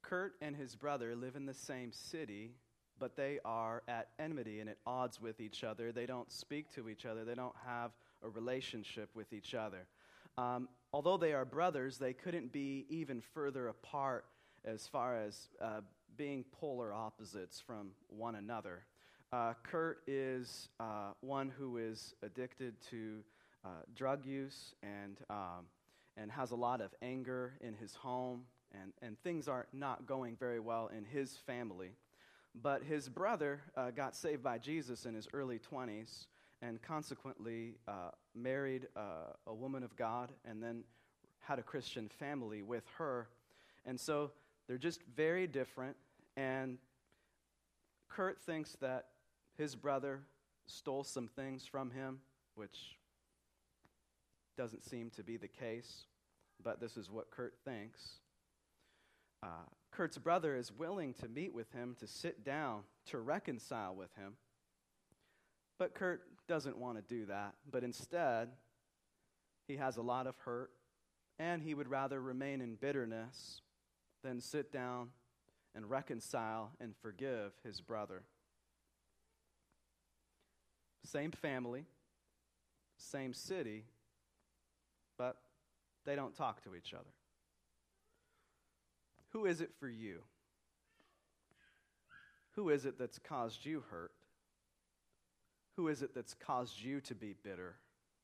Kurt and his brother live in the same city, but they are at enmity and at odds with each other. They don't speak to each other. They don't have a relationship with each other. Although they are brothers, they couldn't be even further apart as far as being polar opposites from one another. Kurt is one who is addicted to drug use and has a lot of anger in his home, and things are not going very well in his family. But his brother got saved by Jesus in his early 20s and consequently married a woman of God and then had a Christian family with her. And so they're just very different, and Kurt thinks that his brother stole some things from him, which doesn't seem to be the case, but this is what Kurt thinks. Kurt's brother is willing to meet with him, to sit down, to reconcile with him, but Kurt doesn't want to do that, but instead, he has a lot of hurt, and he would rather remain in bitterness than sit down and reconcile and forgive his brother. Same family, same city, but they don't talk to each other. Who is it for you? Who is it that's caused you hurt? Who is it that's caused you to be bitter?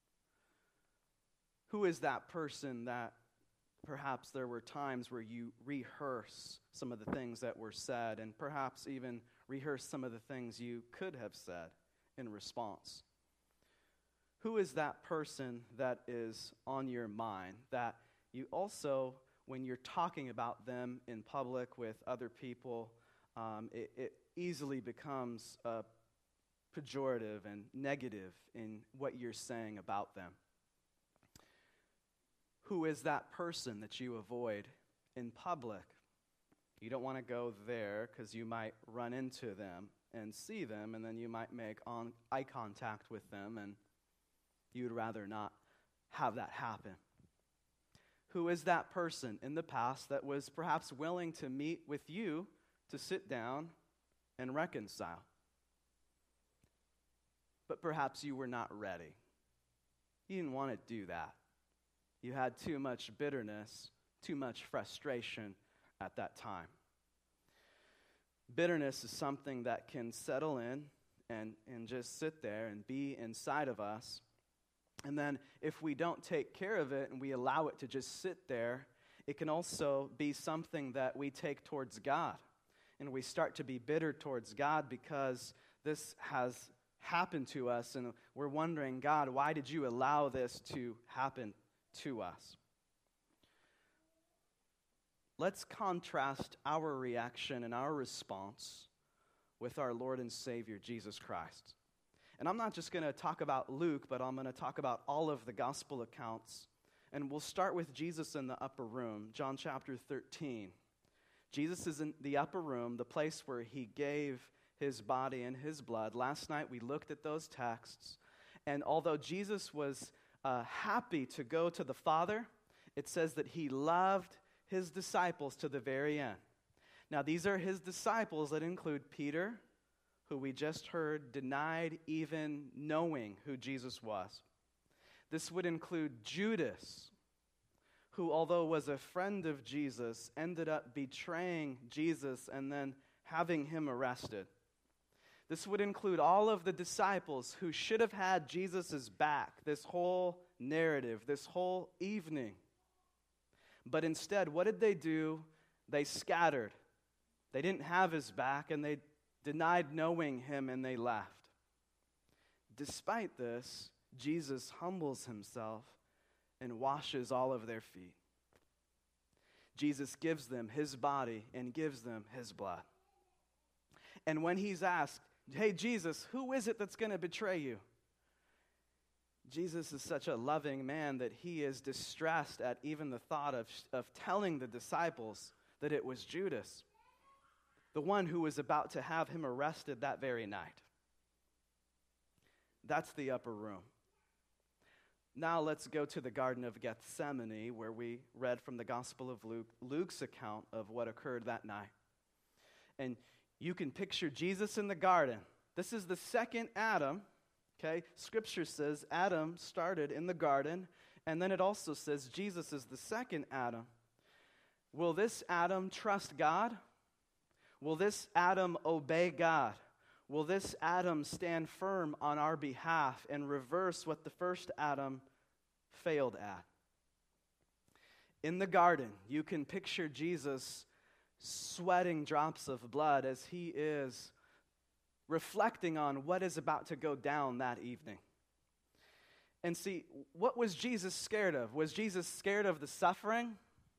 Who is that person that perhaps there were times where you rehearse some of the things that were said and perhaps even rehearse some of the things you could have said in response? Who is that person that is on your mind that you also, when you're talking about them in public with other people, it easily becomes pejorative and negative in what you're saying about them? Who is that person that you avoid in public? You don't want to go there because you might run into them and see them, and then you might make eye contact with them, and you would rather not have that happen. Who is that person in the past that was perhaps willing to meet with you to sit down and reconcile? But perhaps you were not ready. You didn't want to do that. You had too much bitterness, too much frustration at that time. Bitterness is something that can settle in and just sit there and be inside of us. And then if we don't take care of it and we allow it to just sit there, it can also be something that we take towards God. And we start to be bitter towards God because this has happened to us, and we're wondering, God, why did you allow this to happen to us? Let's contrast our reaction and our response with our Lord and Savior, Jesus Christ. And I'm not just going to talk about Luke, but I'm going to talk about all of the gospel accounts. And we'll start with Jesus in the upper room, John chapter 13. Jesus is in the upper room, the place where he gave his body and his blood. Last night we looked at those texts. And although Jesus was happy to go to the Father, it says that he loved his disciples to the very end. Now, these are his disciples that include Peter, who we just heard denied even knowing who Jesus was. This would include Judas, who, although was a friend of Jesus, ended up betraying Jesus and then having him arrested. This would include all of the disciples who should have had Jesus' back this whole narrative, this whole evening. But instead, what did they do? They scattered. They didn't have his back, and they denied knowing him, and they left. Despite this, Jesus humbles himself and washes all of their feet. Jesus gives them his body and gives them his blood. And when he's asked, hey, Jesus, who is it that's going to betray you? Jesus is such a loving man that he is distressed at even the thought of telling the disciples that it was Judas, the one who was about to have him arrested that very night. That's the upper room. Now let's go to the Garden of Gethsemane, where we read from the Gospel of Luke, Luke's account of what occurred that night. And you can picture Jesus in the garden. This is the second Adam, okay? Scripture says Adam started in the garden, and then it also says Jesus is the second Adam. Will this Adam trust God? Will this Adam obey God? Will this Adam stand firm on our behalf and reverse what the first Adam failed at? In the garden, you can picture Jesus sweating drops of blood as he is reflecting on what is about to go down that evening. And see, what was Jesus scared of? Was Jesus scared of the suffering?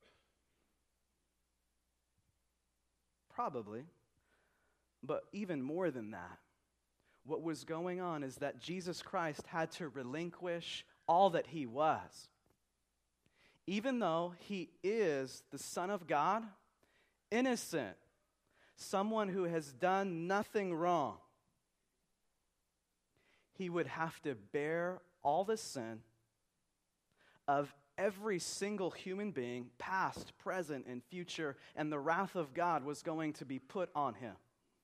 Probably. But even more than that, what was going on is that Jesus Christ had to relinquish all that he was. Even though he is the Son of God, innocent, someone who has done nothing wrong, he would have to bear all the sin of every single human being, past, present, and future, and the wrath of God was going to be put on him.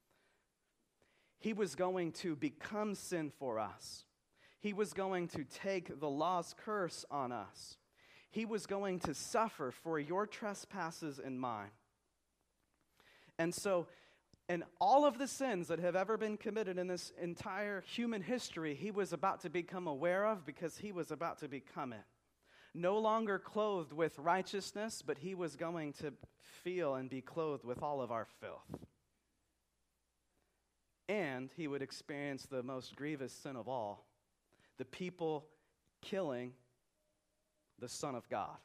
He was going to become sin for us. He was going to take the law's curse on us. He was going to suffer for your trespasses and mine. And so, in all of the sins that have ever been committed in this entire human history, he was about to become aware of because he was about to become it. No longer clothed with righteousness, but he was going to feel and be clothed with all of our filth. And he would experience the most grievous sin of all, the people killing the Son of God.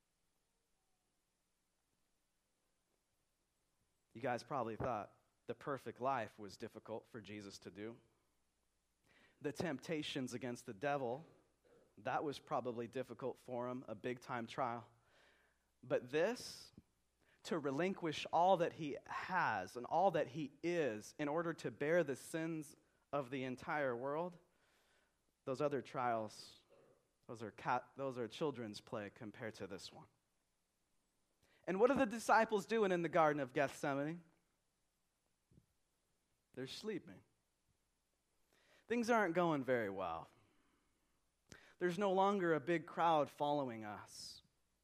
You guys probably thought the perfect life was difficult for Jesus to do. The temptations against the devil, that was probably difficult for him, a big-time trial. But this, to relinquish all that he has and all that he is in order to bear the sins of the entire world, those other trials, those are children's play compared to this one. And what are the disciples doing in the Garden of Gethsemane? They're sleeping. Things aren't going very well. There's no longer a big crowd following us.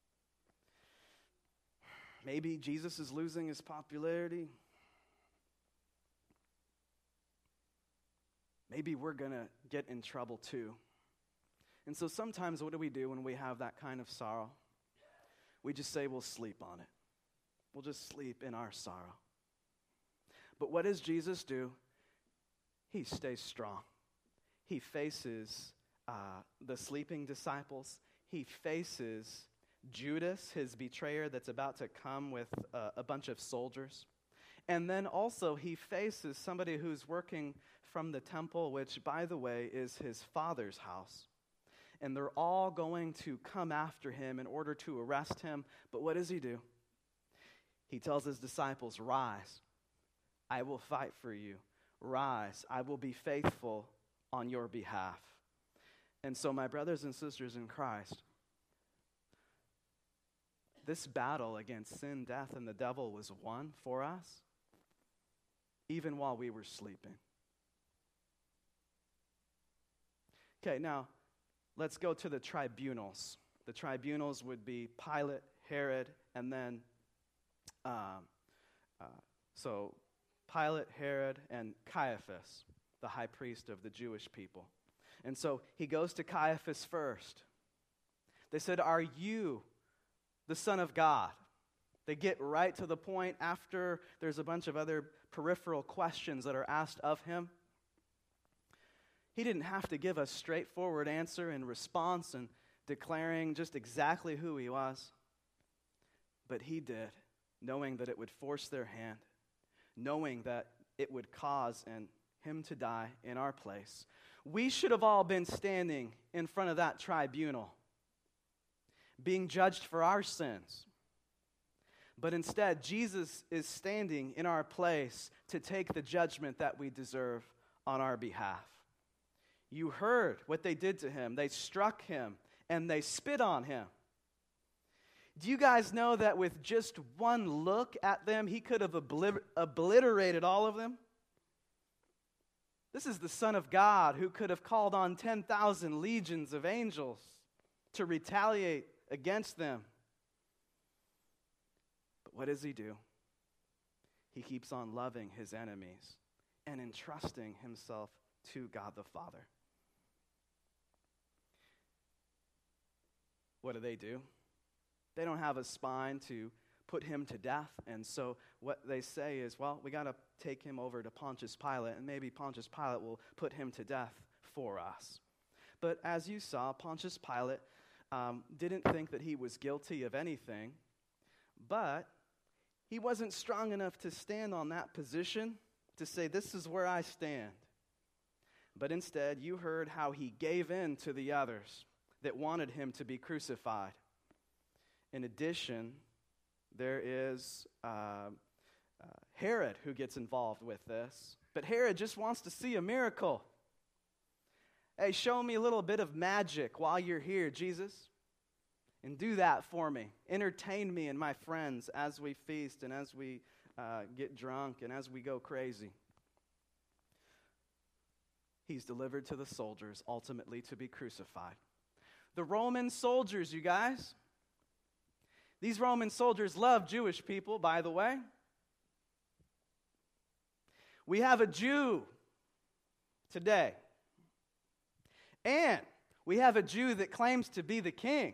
Maybe Jesus is losing his popularity. Maybe we're going to get in trouble too. And so sometimes what do we do when we have that kind of sorrow? We just say we'll sleep on it. We'll just sleep in our sorrow. But what does Jesus do? He stays strong. He faces the sleeping disciples. He faces Judas, his betrayer, that's about to come with a bunch of soldiers. And then also he faces somebody who's working from the temple, which, by the way, is his father's house. And they're all going to come after him in order to arrest him. But what does he do? He tells his disciples, "Rise, I will fight for you. Rise, I will be faithful on your behalf." And so, my brothers and sisters in Christ, this battle against sin, death, and the devil was won for us, even while we were sleeping. Okay, now, let's go to the tribunals. The tribunals would be Pilate, Herod, and then, so Pilate, Herod, and Caiaphas, the high priest of the Jewish people. And so he goes to Caiaphas first. They said, "Are you the Son of God?" They get right to the point after there's a bunch of other peripheral questions that are asked of him. He didn't have to give a straightforward answer in response and declaring just exactly who he was. But he did, knowing that it would force their hand, knowing that it would cause him to die in our place. We should have all been standing in front of that tribunal, being judged for our sins. But instead, Jesus is standing in our place to take the judgment that we deserve on our behalf. You heard what they did to him. They struck him and they spit on him. Do you guys know that with just one look at them, he could have obliterated all of them? This is the Son of God who could have called on 10,000 legions of angels to retaliate against them. But what does he do? He keeps on loving his enemies and entrusting himself to God the Father. What do? They don't have a spine to put him to death, and so what they say is, well, we got to take him over to Pontius Pilate, and maybe Pontius Pilate will put him to death for us. But as you saw, Pontius Pilate didn't think that he was guilty of anything, but he wasn't strong enough to stand on that position to say, this is where I stand. But instead, you heard how he gave in to the others that wanted him to be crucified. In addition, there is Herod who gets involved with this. But Herod just wants to see a miracle. Hey, show me a little bit of magic while you're here, Jesus. And do that for me. Entertain me and my friends as we feast and as we get drunk and as we go crazy. He's delivered to the soldiers, ultimately to be crucified. The Roman soldiers, you guys. These Roman soldiers love Jewish people, by the way. We have a Jew today. And we have a Jew that claims to be the king.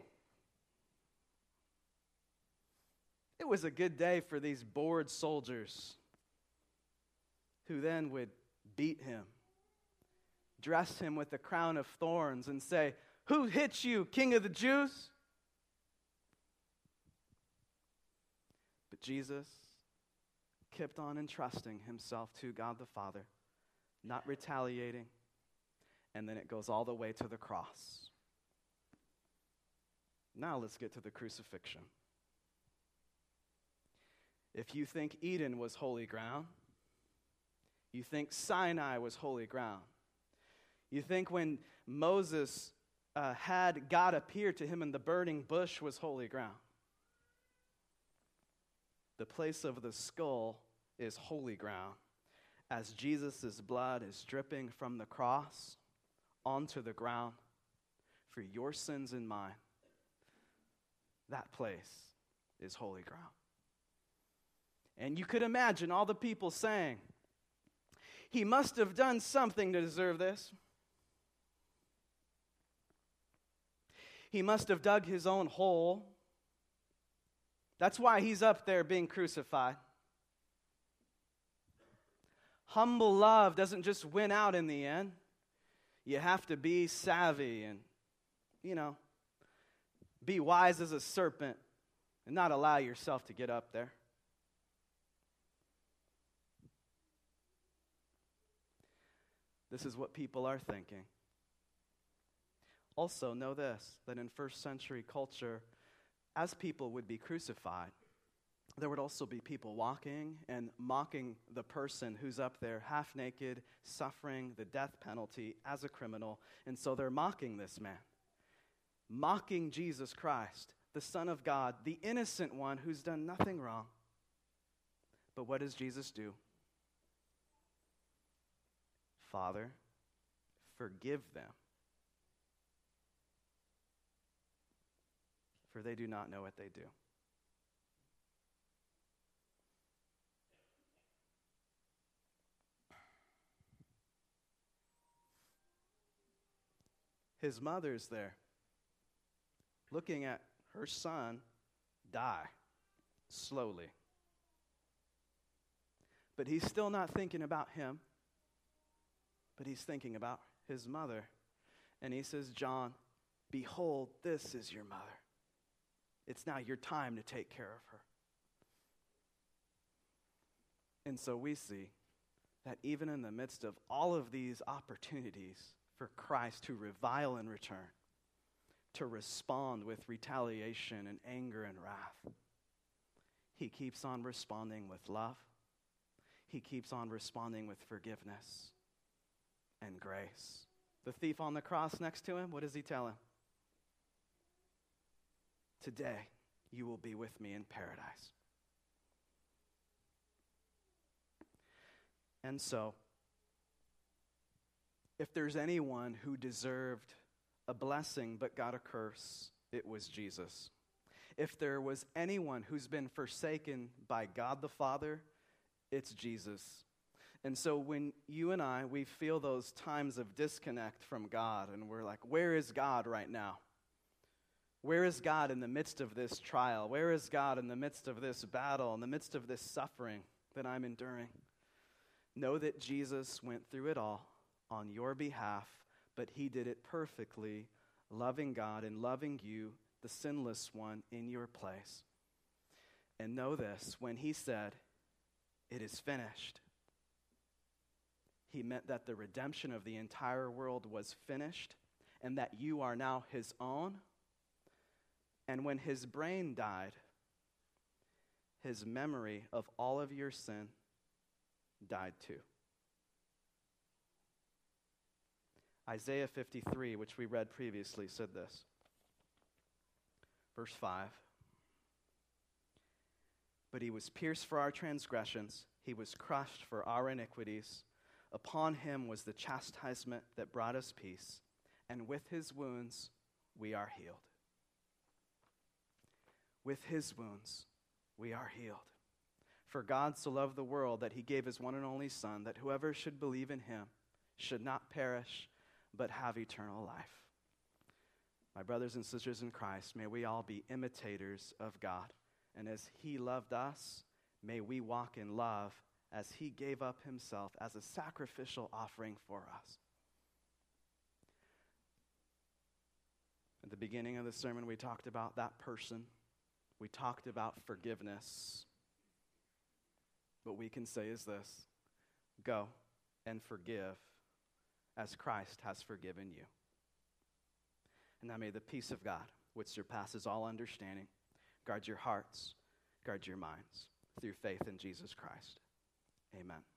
It was a good day for these bored soldiers who then would beat him, dress him with a crown of thorns, and say, "Who hit you, King of the Jews?" But Jesus kept on entrusting himself to God the Father, not retaliating, and then it goes all the way to the cross. Now let's get to the crucifixion. If you think Eden was holy ground, you think Sinai was holy ground, you think when Moses had God appear to him in the burning bush was holy ground, the place of the skull is holy ground as Jesus' blood is dripping from the cross onto the ground for your sins and mine. That place is holy ground. And you could imagine all the people saying, "He must have done something to deserve this. He must have dug his own hole. That's why he's up there being crucified." Humble love doesn't just win out in the end. You have to be savvy and, be wise as a serpent and not allow yourself to get up there. This is what people are thinking. Also, know this, that in first century culture, as people would be crucified, there would also be people walking and mocking the person who's up there half naked, suffering the death penalty as a criminal. And so they're mocking this man, mocking Jesus Christ, the Son of God, the innocent one who's done nothing wrong. But what does Jesus do? "Father, forgive them, for they do not know what they do." His mother's there, looking at her son die slowly. But he's still not thinking about him, but he's thinking about his mother. And he says, "John, behold, this is your mother. It's now your time to take care of her." And so we see that even in the midst of all of these opportunities for Christ to revile in return, to respond with retaliation and anger and wrath, he keeps on responding with love. He keeps on responding with forgiveness and grace. The thief on the cross next to him, what does he tell him? today you will be with me in paradise. And so, if there's anyone who deserved a blessing but got a curse, it was Jesus. If there was anyone who's been forsaken by God the Father, it's Jesus. And so when you and we feel those times of disconnect from God, and we're like, where is God right now? Where is God in the midst of this trial? Where is God in the midst of this battle, in the midst of this suffering that I'm enduring? Know that Jesus went through it all on your behalf, but he did it perfectly, loving God and loving you, the sinless one, in your place. And know this, when he said, "It is finished," he meant that the redemption of the entire world was finished and that you are now his own. And when his brain died, his memory of all of your sin died too. Isaiah 53, which we read previously, said this. Verse 5. But he was pierced for our transgressions, he was crushed for our iniquities. Upon him was the chastisement that brought us peace, and with his wounds we are healed. With his wounds we are healed. For God so loved the world that he gave his one and only Son, that whoever should believe in him should not perish, but have eternal life. My brothers and sisters in Christ, may we all be imitators of God. And as he loved us, may we walk in love as he gave up himself as a sacrificial offering for us. At the beginning of the sermon, we talked about that person. We talked about forgiveness. What we can say is this: go and forgive as Christ has forgiven you. And now may the peace of God, which surpasses all understanding, guard your hearts, guard your minds, through faith in Jesus Christ. Amen.